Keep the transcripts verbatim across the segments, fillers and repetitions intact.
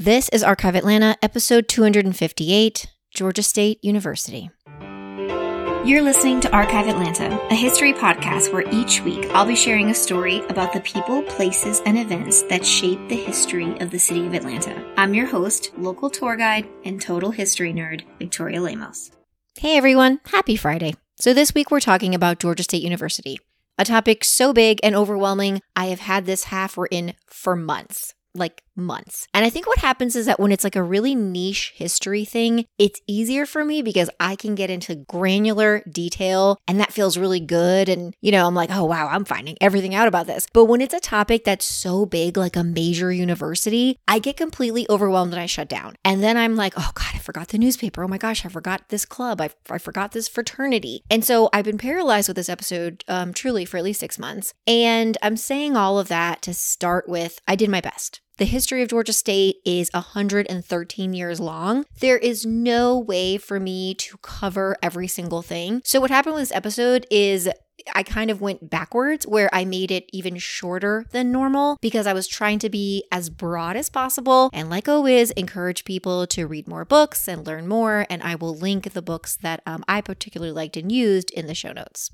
This is Archive Atlanta, episode two hundred fifty-eight, Georgia State University. You're listening to Archive Atlanta, a history podcast where each week I'll be sharing a story about the people, places, and events that shape the history of the city of Atlanta. I'm your host, local tour guide, and total history nerd, Victoria Lemos. Hey everyone, happy Friday. So this week we're talking about Georgia State University, a topic so big and overwhelming, I have had this half written for months. Like months. And I think what happens is that when it's like a really niche history thing, it's easier for me because I can get into granular detail and that feels really good. And, you know, I'm like, oh, wow, I'm finding everything out about this. But when it's a topic that's so big, like a major university, I get completely overwhelmed and I shut down. And then I'm like, oh God, I forgot the newspaper. Oh my gosh, I forgot this club. I, I forgot this fraternity. And so I've been paralyzed with this episode um, truly for at least six months. And I'm saying all of that to start with, I did my best. The history of Georgia State is one hundred thirteen years long. There is no way for me to cover every single thing. So what happened with this episode is I kind of went backwards where I made it even shorter than normal because I was trying to be as broad as possible and, like always, encourage people to read more books and learn more. And I will link the books that um, I particularly liked and used in the show notes.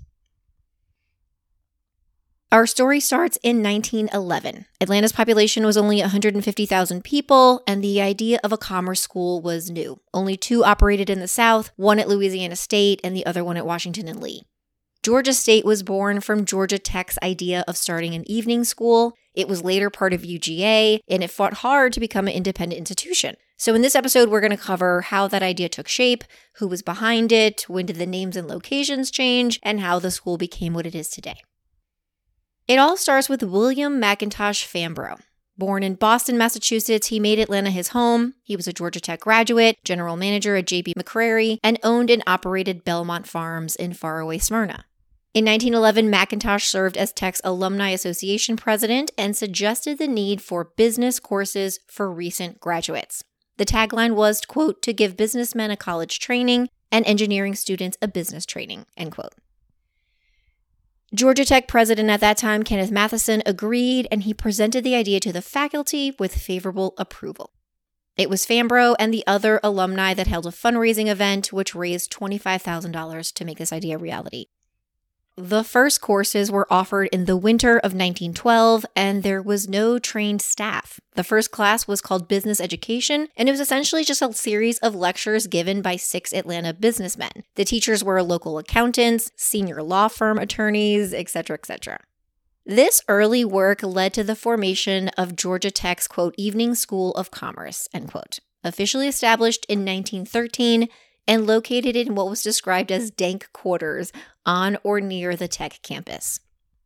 Our story starts in nineteen eleven. Atlanta's population was only one hundred fifty thousand people, and the idea of a commerce school was new. Only two operated in the South, one at Louisiana State and the other one at Washington and Lee. Georgia State was born from Georgia Tech's idea of starting an evening school. It was later part of U G A, and it fought hard to become an independent institution. So in this episode, we're going to cover how that idea took shape, who was behind it, when did the names and locations change, and how the school became what it is today. It all starts with William McIntosh Fambrough. Born in Boston, Massachusetts, he made Atlanta his home. He was a Georgia Tech graduate, general manager at J B McCrary, and owned and operated Belmont Farms in faraway Smyrna. In nineteen eleven, McIntosh served as Tech's Alumni Association president and suggested the need for business courses for recent graduates. The tagline was, quote, to give businessmen a college training and engineering students a business training, end quote. Georgia Tech president at that time, Kenneth Matheson, agreed, and he presented the idea to the faculty with favorable approval. It was Fambrough and the other alumni that held a fundraising event, which raised twenty-five thousand dollars to make this idea a reality. The first courses were offered in the winter of nineteen twelve, and there was no trained staff. The first class was called Business Education, and it was essentially just a series of lectures given by six Atlanta businessmen. The teachers were local accountants, senior law firm attorneys, et cetera, et cetera. This early work led to the formation of Georgia Tech's, quote, Evening School of Commerce, end quote, officially established in nineteen thirteen and located in what was described as dank quarters on or near the Tech campus.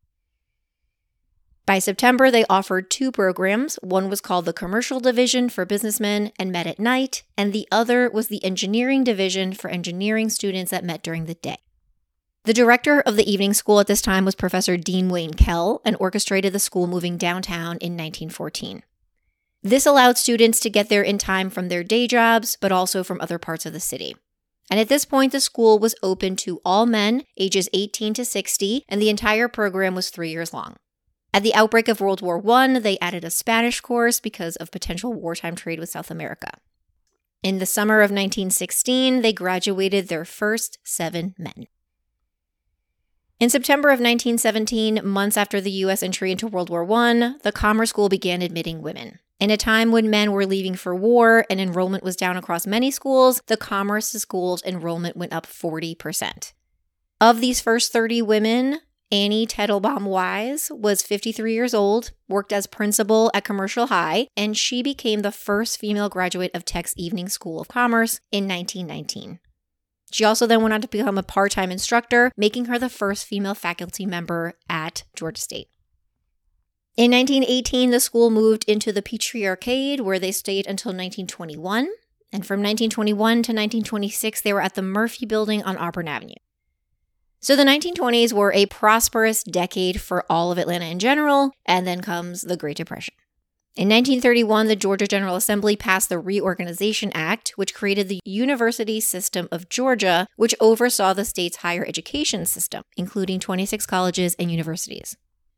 By September, they offered two programs. One was called the Commercial Division for businessmen and met at night, and the other was the Engineering Division for engineering students that met during the day. The director of the evening school at this time was Professor Dean Wayne Kell and orchestrated the school moving downtown in nineteen fourteen. This allowed students to get there in time from their day jobs, but also from other parts of the city. And at this point, the school was open to all men, ages eighteen to sixty, and the entire program was three years long. At the outbreak of World War One, they added a Spanish course because of potential wartime trade with South America. In the summer of nineteen sixteen, they graduated their first seven men. In September of nineteen seventeen, months after the U S entry into World War One, the Commerce School began admitting women. In a time when men were leaving for war and enrollment was down across many schools, the Commerce School's enrollment went up forty percent. Of these first thirty women, Annie Teitelbaum Wise was fifty-three years old, worked as principal at Commercial High, and she became the first female graduate of Tech's Evening School of Commerce in nineteen nineteen. She also then went on to become a part-time instructor, making her the first female faculty member at Georgia State. In nineteen eighteen, the school moved into the Petrie Arcade, where they stayed until nineteen twenty-one. And from nineteen twenty-one to nineteen twenty-six, they were at the Murphy Building on Auburn Avenue. So the nineteen twenties were a prosperous decade for all of Atlanta in general, and then comes the Great Depression. In nineteen thirty-one, the Georgia General Assembly passed the Reorganization Act, which created the University System of Georgia, which oversaw the state's higher education system, including twenty-six colleges and universities.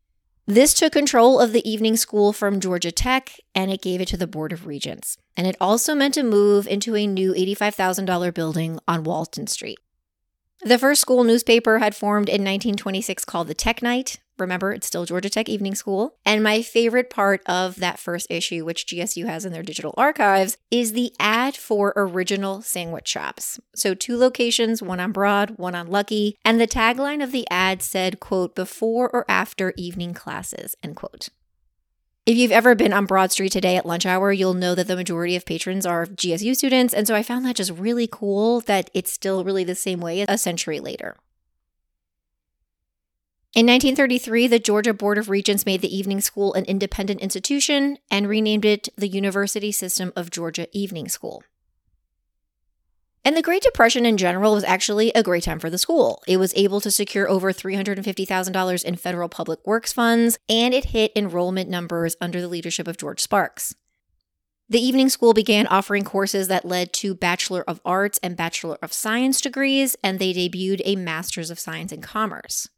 This took control of the evening school from Georgia Tech, and it gave it to the Board of Regents. And it also meant a move into a new eighty-five thousand dollars building on Walton Street. The first school newspaper had formed in nineteen twenty-six called the Tech Night. Remember, it's still Georgia Tech Evening School. And my favorite part of that first issue, which G S U has in their digital archives, is the ad for original sandwich shops. So two locations, one on Broad, one on Lucky. And the tagline of the ad said, quote, before or after evening classes, end quote. If you've ever been on Broad Street today at lunch hour, you'll know that the majority of patrons are G S U students. And so I found that just really cool that it's still really the same way a century later. In nineteen thirty-three, the Georgia Board of Regents made the evening school an independent institution and renamed it the University System of Georgia Evening School. And the Great Depression in general was actually a great time for the school. It was able to secure over three hundred fifty thousand dollars in federal public works funds, and it hit enrollment numbers under the leadership of George Sparks. The evening school began offering courses that led to Bachelor of Arts and Bachelor of Science degrees, and they debuted a Master's of Science in Commerce.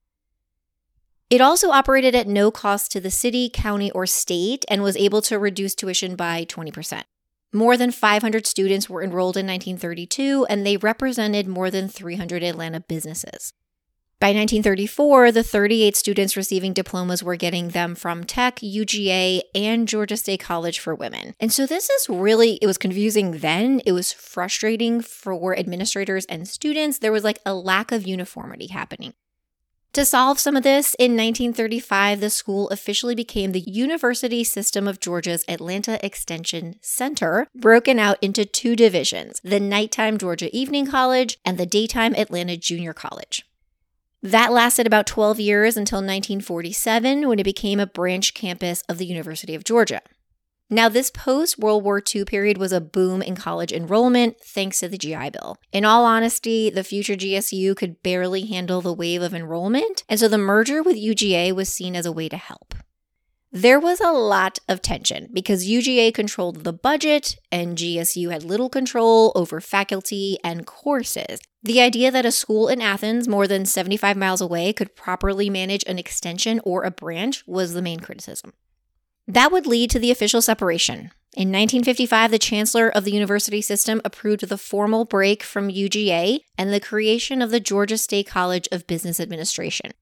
It also operated at no cost to the city, county, or state and was able to reduce tuition by twenty percent. More than five hundred students were enrolled in nineteen thirty-two, and they represented more than three hundred Atlanta businesses. By nineteen thirty-four, the thirty-eight students receiving diplomas were getting them from Tech, U G A, and Georgia State College for Women. And so this is really, it was confusing then. It was frustrating for administrators and students. There was like a lack of uniformity happening. To solve some of this, in nineteen thirty-five, the school officially became the University System of Georgia's Atlanta Extension Center, broken out into two divisions, the Nighttime Georgia Evening College and the Daytime Atlanta Junior College. That lasted about twelve years until nineteen forty-seven, when it became a branch campus of the University of Georgia. Now, this post-World War Two period was a boom in college enrollment thanks to the G I Bill. In all honesty, the future G S U could barely handle the wave of enrollment, and so the merger with U G A was seen as a way to help. There was a lot of tension because U G A controlled the budget and G S U had little control over faculty and courses. The idea that a school in Athens, more than seventy-five miles away, could properly manage an extension or a branch was the main criticism. That would lead to the official separation. In nineteen fifty-five, the chancellor of the university system approved the formal break from U G A and the creation of the Georgia State College of Business Administration.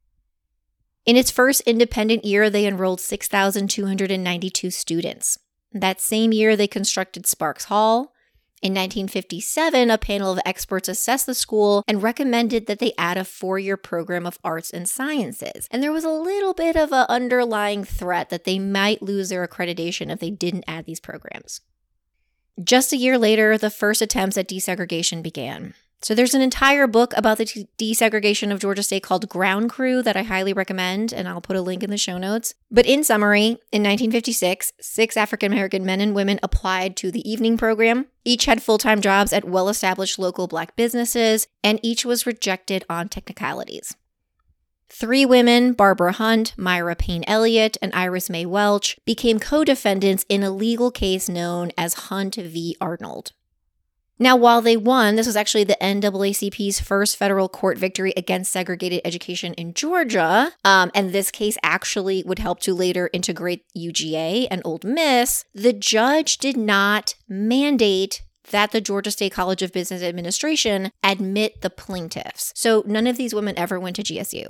In its first independent year, they enrolled six thousand two hundred ninety-two students. That same year, they constructed Sparks Hall. In nineteen fifty-seven, a panel of experts assessed the school and recommended that they add a four-year program of arts and sciences. And there was a little bit of an underlying threat that they might lose their accreditation if they didn't add these programs. Just a year later, the first attempts at desegregation began. So there's an entire book about the t- desegregation of Georgia State called Ground Crew that I highly recommend, and I'll put a link in the show notes. But in summary, in nineteen fifty-six, six African-American men and women applied to the evening program. Each had full-time jobs at well-established local Black businesses, and each was rejected on technicalities. Three women, Barbara Hunt, Myra Payne Elliott, and Iris Mae Welch, became co-defendants in a legal case known as Hunt v. Arnold. Now, while they won, this was actually the N double A C P's first federal court victory against segregated education in Georgia, um, and this case actually would help to later integrate U G A and Ole Miss. The judge did not mandate that the Georgia State College of Business Administration admit the plaintiffs. So none of these women ever went to G S U.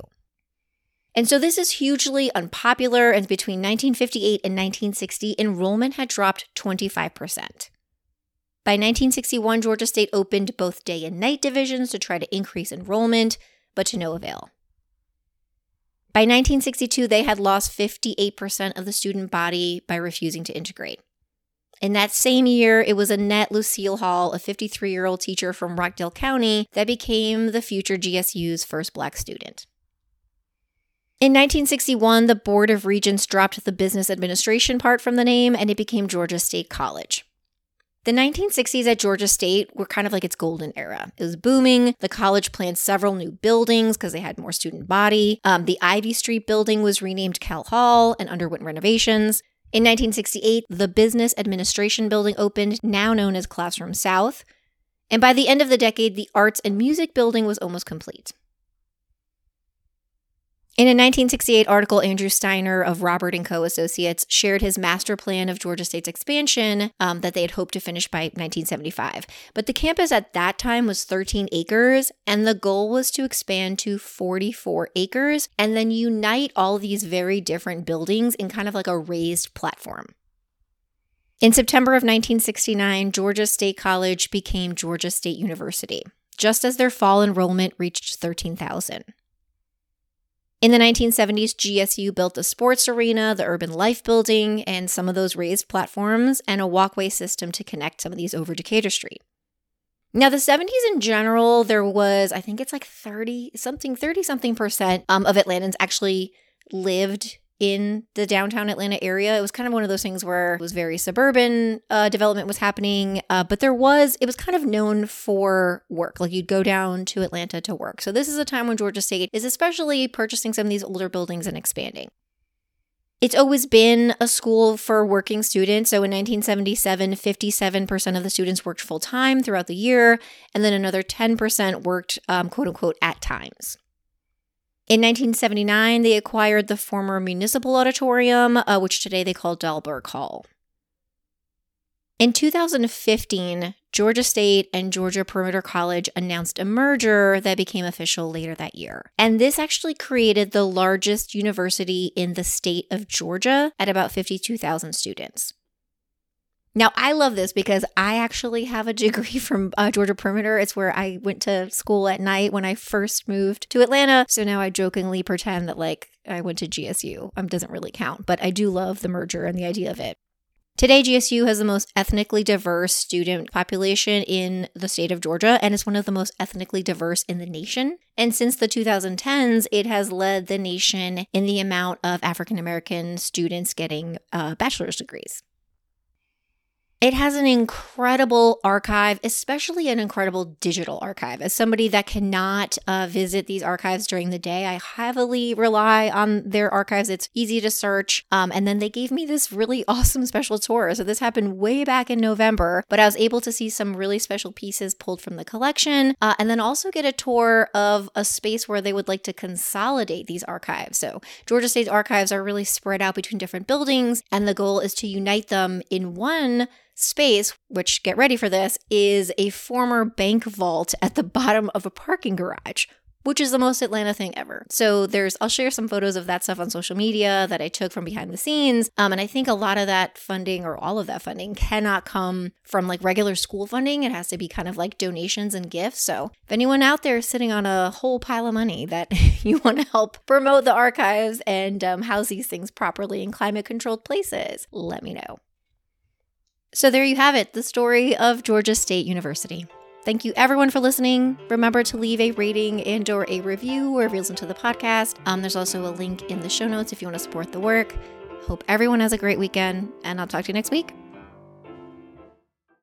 And so this is hugely unpopular, and between nineteen fifty-eight and nineteen sixty, enrollment had dropped twenty-five percent. By nineteen sixty-one, Georgia State opened both day and night divisions to try to increase enrollment, but to no avail. By nineteen sixty-two, they had lost fifty-eight percent of the student body by refusing to integrate. In that same year, it was Annette Lucille Hall, a fifty-three-year-old teacher from Rockdale County, that became the future G S U's first Black student. In nineteen sixty-one, the Board of Regents dropped the business administration part from the name, and it became Georgia State College. The nineteen sixties at Georgia State were kind of like its golden era. It was booming. The college planned several new buildings because they had more student body. Um, the Ivy Street building was renamed Cal Hall and underwent renovations. In nineteen sixty-eight, the Business Administration building opened, now known as Classroom South. And by the end of the decade, the Arts and Music building was almost complete. In a nineteen sixty-eight article, Andrew Steiner of Robert and Co. Associates shared his master plan of Georgia State's expansion um, that they had hoped to finish by nineteen seventy-five. But the campus at that time was thirteen acres, and the goal was to expand to forty-four acres and then unite all these very different buildings in kind of like a raised platform. In September of nineteen sixty-nine, Georgia State College became Georgia State University, just as their fall enrollment reached thirteen thousand. In the nineteen seventies, G S U built a sports arena, the Urban Life Building, and some of those raised platforms, and a walkway system to connect some of these over Decatur Street. Now, the seventies in general, there was, I think it's like thirty something, thirty something percent um, of Atlantans actually lived in the downtown Atlanta area. It was kind of one of those things where it was very suburban uh, development was happening, uh, but there was, it was kind of known for work. Like you'd go down to Atlanta to work. So this is a time when Georgia State is especially purchasing some of these older buildings and expanding. It's always been a school for working students. So in nineteen seventy-seven, fifty-seven percent of the students worked full-time throughout the year, and then another ten percent worked um, quote unquote at times. In nineteen seventy-nine, they acquired the former municipal auditorium, uh, which today they call Dahlberg Hall. In two thousand fifteen, Georgia State and Georgia Perimeter College announced a merger that became official later that year. And this actually created the largest university in the state of Georgia at about fifty-two thousand students. Now, I love this because I actually have a degree from uh, Georgia Perimeter. It's where I went to school at night when I first moved to Atlanta. So now I jokingly pretend that like I went to G S U. Um, doesn't really count, but I do love the merger and the idea of it. Today, G S U has the most ethnically diverse student population in the state of Georgia, and it's one of the most ethnically diverse in the nation. And since the two thousand tens, it has led the nation in the amount of African American students getting uh, bachelor's degrees. It has an incredible archive, especially an incredible digital archive. As somebody that cannot uh, visit these archives during the day, I heavily rely on their archives. It's easy to search. Um, and then they gave me this really awesome special tour. So this happened way back in November, but I was able to see some really special pieces pulled from the collection, uh, and then also get a tour of a space where they would like to consolidate these archives. So Georgia State's archives are really spread out between different buildings, and the goal is to unite them in one space, which, get ready for this, is a former bank vault at the bottom of a parking garage, which is the most Atlanta thing ever. So there's, I'll share some photos of that stuff on social media that I took from behind the scenes. Um, and I think a lot of that funding, or all of that funding, cannot come from like regular school funding. It has to be kind of like donations and gifts. So if anyone out there is sitting on a whole pile of money that you want to help promote the archives and um, house these things properly in climate controlled places, let me know. So there you have it, the story of Georgia State University. Thank you everyone for listening. Remember to leave a rating and or a review wherever you listen to the podcast. Um, there's also a link in the show notes if you want to support the work. Hope everyone has a great weekend, and I'll talk to you next week.